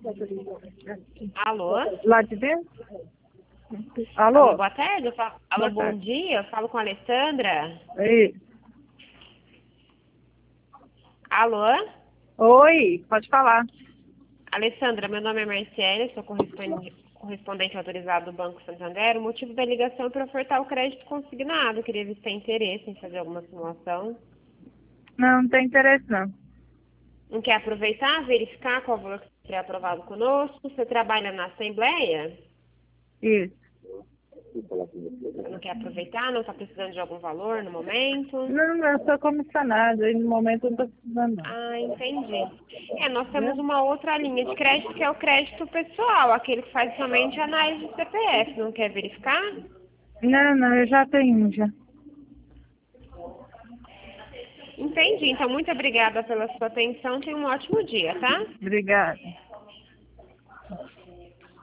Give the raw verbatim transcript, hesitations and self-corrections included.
Alô? Lá de dentro? Alô, Alô? boa tarde. Eu falo... Alô, Boa bom tarde. dia. Eu falo com a Alessandra. Oi. Alô? Oi, pode falar. Alessandra, meu nome é Marciele, sou correspondente, correspondente autorizado do Banco Santander. O motivo da ligação é para ofertar o crédito consignado. Queria ver se tem interesse em fazer alguma simulação. Não, não tem interesse não. Não quer aproveitar, verificar qual valor que seria aprovado conosco? Você trabalha na Assembleia? Isso. Não quer aproveitar? Não está precisando de algum valor no momento? Não, não, eu sou comissionada e no momento eu não estou precisando não. Ah, entendi. É, nós temos Viu? uma outra linha de crédito que é o crédito pessoal, aquele que faz somente análise de C P F. Não quer verificar? Não, não, eu já tenho já. Entendi. Então, muito obrigada pela sua atenção. Tenha um ótimo dia, tá? Obrigada.